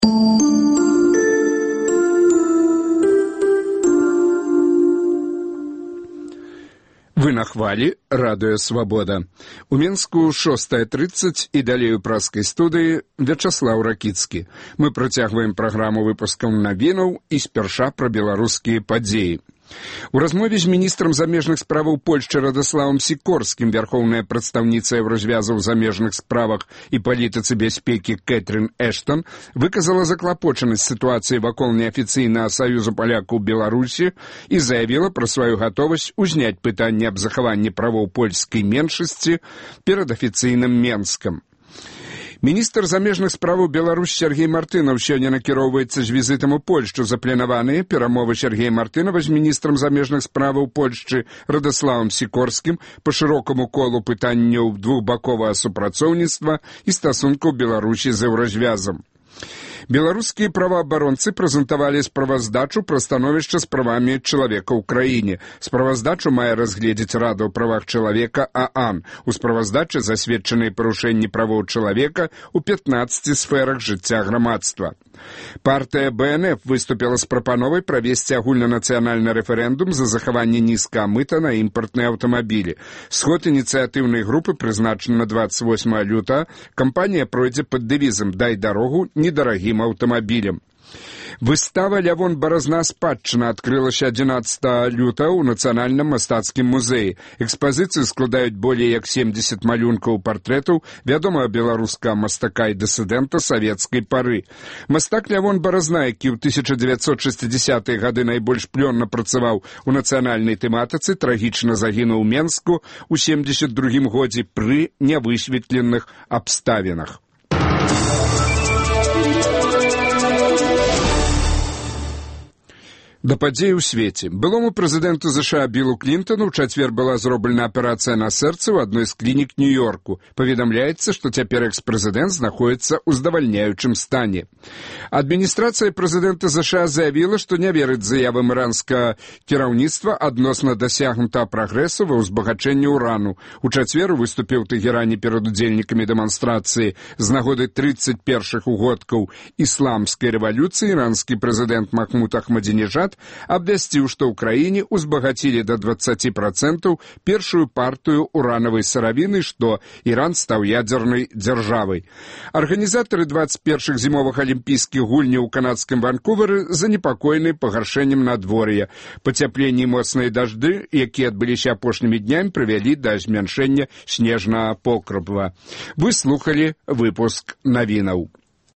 Вы на хвалі, радыё «Свабода». У Мінску 6:30 і далей у праскай студыі Вячаслаў Ракіцкі. Мы працягваем праграму выпускаў навінаў і спярша пра беларускія падзеі. У размове з міністрам замежных справаў Польшчы Радаславам Сікорскім вярхоўная прадстаўніца Еўразвязу ў замежных справах і палітыцы бяспекі Кэтрин Эштон выказала заклапочанасць сітуацыі вакол неафіцыйнага саюзу палякаў у Беларусі і заявіла пра сваю гатовасць узняць пытанне аб захаванні правоў польскай меншасці перад афіцыйным Менскам. Міністр замежных справаў Беларусь Сергей Мартынаў сёння накіроўваецца з візітам у Польшчу. Запланаваныя перамовы Сергея Мартынава з міністрам замежных справаў Польшчы Радаславам Сікорскім па шырокаму колу пытанняў двухбаковага супрацоўніцтва і стасункаў Беларусі з Еўразвязам. Беларускія праваабаронцы прэзентавалі справаздачу пра становішча з правамі чалавека ў краіне. Справаздачу мае разгледзець Рада ў правах чалавека ААН. У справаздачы засведчаныя парушэнні правоў чалавека ў 15 сферах жыцця грамадства. Партыя БНФ выступіла з прапановай правесці агульнанацыянальны рэферэндум за захаванне нізкага мыта на імпартныя аўтамабілі. Сход ініцыятыўнай групы прызначаны на 28 лютага. Кампанія пройдзе пад дэвізам «Дай дарогу недарагім аўтамабілям». Выстава «Лявон Баразна спадчына» адкрылася 11 лютага ў Нацыянальным мастацкім музеі. Экспазіцыю складаюць болей як 70 малюнкаў партрэтаў вядомага беларускага мастака і дысідэнта савецкай пары. Мастак Лявон Баразна, які ў 1960-е гады найбольш плённа працаваў у нацыянальнай тэматыцы, трагічна загінуў у Менску ў 72-м годзе пры нявысветленых абставінах. Да падзей у свеце. Былому прэзідэнту ЗША Биллу Клінтону ў чацвер была зроблена аперацыя на сэрцы ў адной з клінік Нью-Йорку. Паведамляецца, што цяпер экс-прэзідэнт знаходзіцца ў здавальняючым стане. Адміністрацыя прэзідэнта ЗША заявіла, што не верыць заявам іранскага кіраўніцтва адносна дасягнутага прагрэсу ва ўзбагачэнні ўрану. У чацвер выступіў у Тэгеране перад удзельнікамі дэманстрацыі з нагоды 31-х угодкаў ісламскай рэвалюцыі іранскі прэзідэнт Махмуд Ахмадзінежад абвясціў, што ў краіне ўзбагацілі да 20% першую партыю уранавай сыравіны, што Іран стаў ядзернай дзяржавай. Арганізатары 21-х зімовых алімпійскіх гульняў у канадскім Ванкувары занепакоены пагаршэннем надвор'я. Пацяпленне і моцныя дажды, якія адбыліся апошнімі днямі, прывялі да змяншэння снежнага покрыва. Вы слухалі выпуск навінаў.